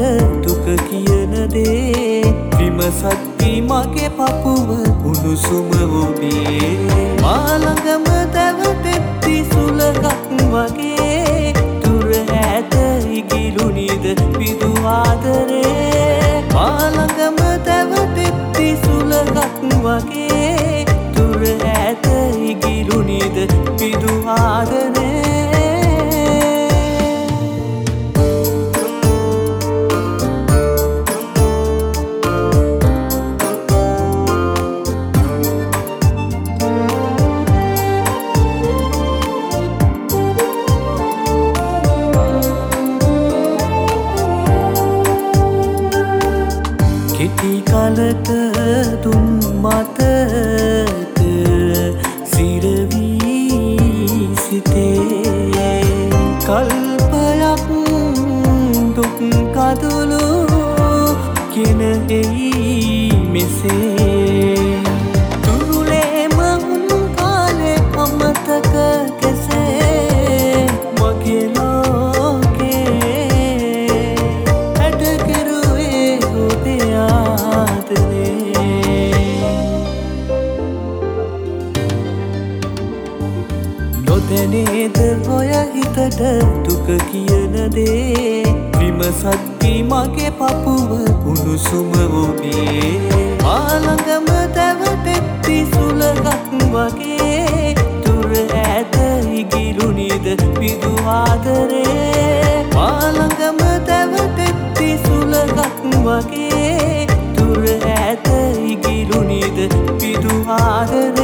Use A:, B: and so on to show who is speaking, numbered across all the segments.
A: දුක කියන දේ විමසද්දී මගේ පපුව උණුසුම ඔබේ මා ළඟම තැවටෙද්දි සුළඟක් වගේ දුර ඈත ඉගිලුනිද පිදු ආදරේ මා ළඟම තැවටෙද්දි සුළඟක් වගේ දුර ඈත ඉගිලුනිද පිදු ආදරේ කෙටි කලක දුන් මතට සිරවී සිතේ කල්පයක් දුක් කඳුළු ගෙන එයි මෙසේ තුරුලේම උන් කාලේ අමතක කෙසේ මගේ නොදැනේද ඔය හිතට දුක කියන දේ විමසද්දී මගේ පපුව උණුසුම ඔබේ මා ළඟම තැවටෙද්දි සුළඟක් වගේ දුර ඈත ඉගිලුනිද පිදු ආදරේ මා ළඟම තැවටෙද්දි සුළඟක් වගේ දුර ඈත ඉගිලුනිද පිදු ආදරේ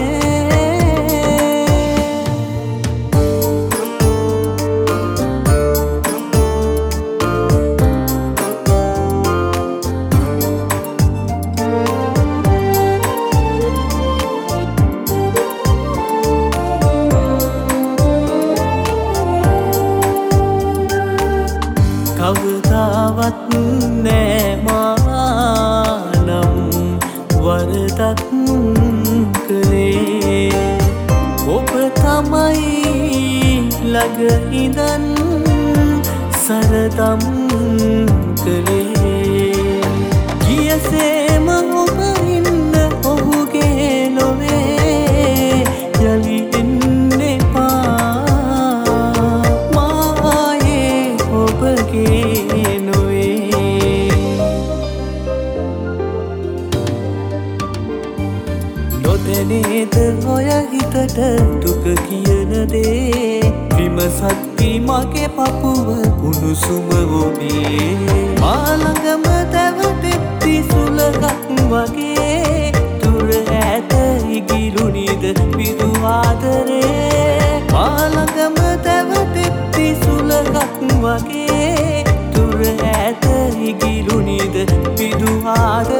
A: කවදාවත් නෑ මානම් වරදක් කළේ ඔබ තමයි ළඟ ඉඳන් සරදම් කළේ ගියසේම ඔබ ඉන්න ඔහුගේ ලොවේ යලි එන්න එපා මායේ ඔබගේ නොදැනේද ඔය හිතට දුක කියන දේ විමසද්දී මගේ පපුව උණුසුම ඔබේ මා ළඟම තැවටෙද්දි සුළඟක් වගේ දුර ඈත ඉගිලුනිද පිදු ආදරේ මා ළඟම තැවටෙද්දි සුළඟක් වගේ දුර ඈත ඉගිලුනිද පිදු ආදරේ